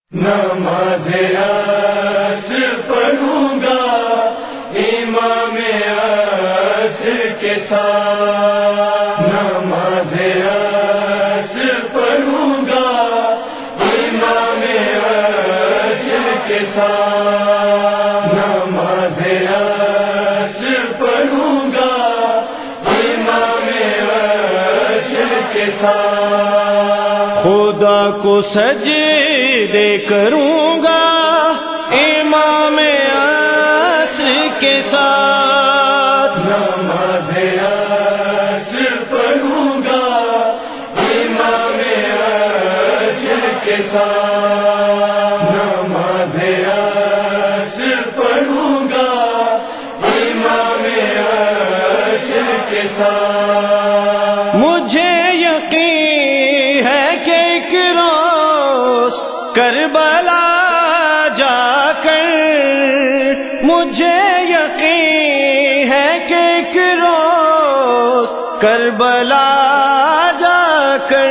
نماز عصر پڑھوں گا امام عصر کے ساتھ، نماز عصر پڑھوں گا امام عصر کے ساتھ، نماز عصر پڑھوں گا امام عصر کے ساتھ، خدا کو سجدے کروں گا امام عصر کے ساتھ، نماز عصر پڑھوں گا امام عصر کے ساتھ، نماز عصر پڑھوں گا امام عصر کے ساتھ، مجھے یقین ہے کہ ایک روز کربلا جا کر، مجھے یقین ہے کہ ایک روز کربلا جا کر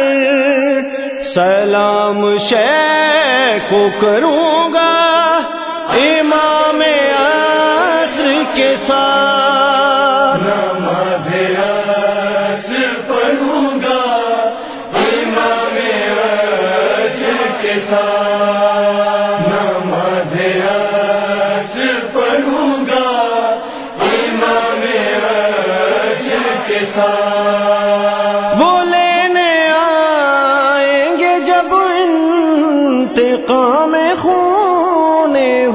سلام شیخ کو کروں گا امام عصر کے ساتھ، نماز عصر پڑھوں گا امام عصر کے ساتھ، نماز عصر پڑھوں گا امام عصر کے ساتھ، وہ لینے آئیں گے جب انتقام خون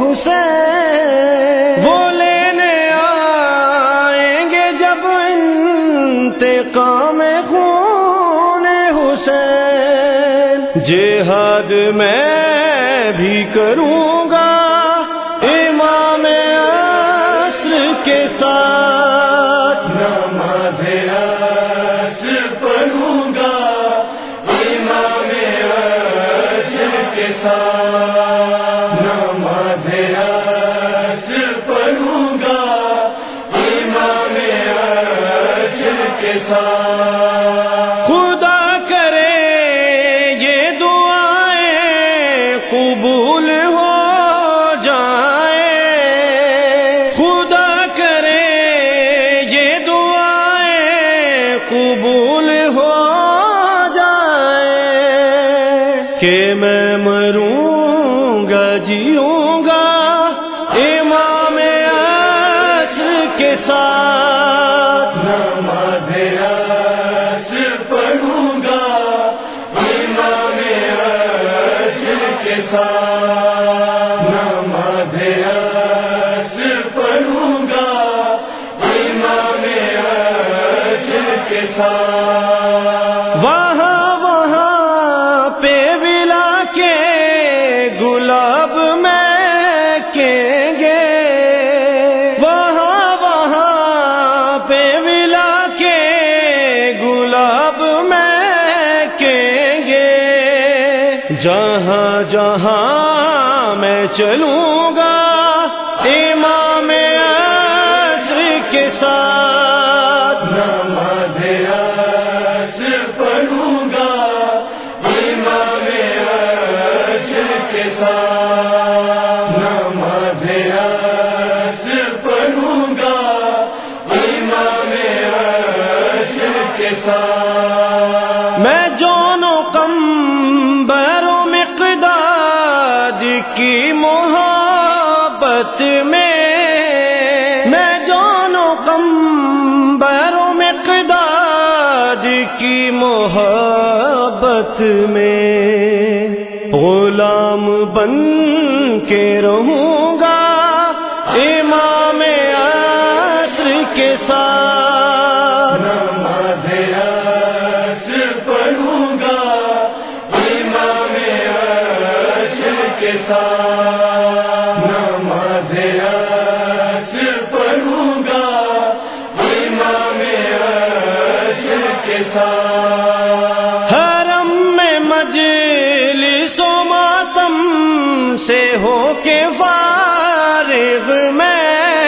حسین، وہ لینے آئیں گے جب انتقام خون حسین، جہاد میں بھی کروں گا امام عصر کے ساتھ، نماز عصر پڑھوں گا امام عصر کے ساتھ، نماز عصر پڑھوں گا امام عصر کے ساتھ، خدا کرے یہ دعائیں قبول ہو جائیں، خدا کرے یہ دعائیں قبول ہو جائیں، کہ میں مروں گا جیوں گا امام عصر کے ساتھ، نماز عصر پڑھوں گا امام عصر کے ساتھ، نماز عصر پڑھوں گا امام عصر کے ساتھ، وہاں وہاں پہ ولا کے گلاب میں کہیں گے، وہاں وہاں پہ ولا کے گلاب میں کہیں گے، جہاں جہاں میں چلوں گا امام عصر کے ساتھ، نماز عصر پڑھوں گا امام عصر کے ساتھ، نماز عصر پڑھوں گا امام عصر کے ساتھ، میں جون و قمبر و مقداد کی محبت میں جون و قمبر و مقداد کی محبت میں غلام بن کے رہوں گا امام عصر کے ساتھ، نماز عصر پڑھوں گا امام عصر کے ساتھ، نماز عصر پڑھوں گا امام عصر کے ساتھ، حرم میں مجلس و ماتم سے ہو کے فارغ میں،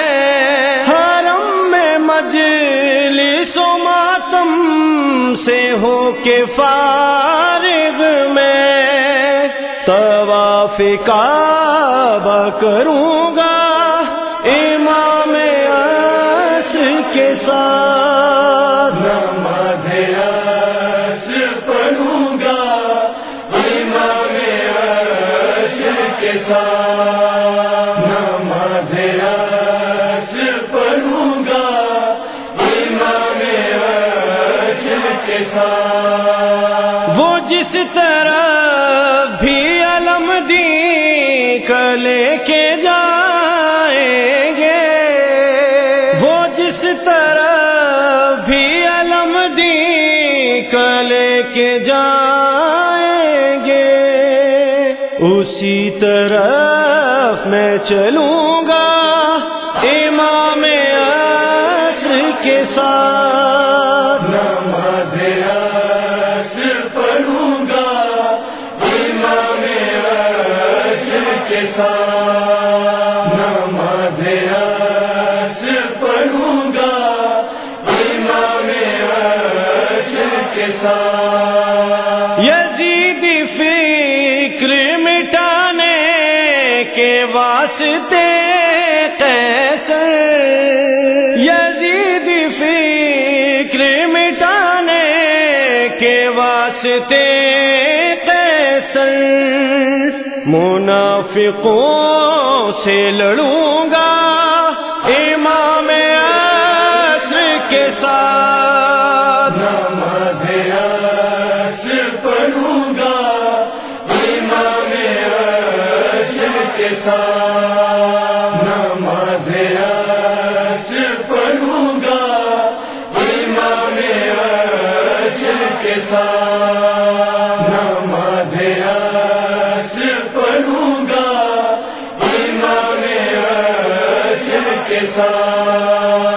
حرم میں مجلس و ماتم سے ہو کے فارغ میں طواف کعبہ کروں گا امام عصر کے ساتھ، نماز عصر پڑھوں گا امام عصر کے ساتھ، نماز عصر پڑھوں گا امام عصر کے ساتھ۔ وہ جس طرح بھی علم دی کا لے کے جائیں گے، وہ جس طرح بھی علم دی کا لے کے جائیں گے، اسی طرف میں چلوں گا امام عصر کے ساتھ، نماز عصر پڑھوں گا امام عصر کے ساتھ، نماز عصر پڑھوں گا امام عصر کے ساتھ۔ یزیدی فکر مٹانے کے واسطے قیصر، یزیدی فکر مٹانے کے واسطے قیصر، منافقوں سے لڑوں گا امام عصر کے ساتھ، نماز عصر پڑھوں گا امام عصر کے ساتھ، نماز عصر پڑھوں گا امام عصر کے ساتھ، نماز عصر پڑھوں گا امام عصر کے ساتھ۔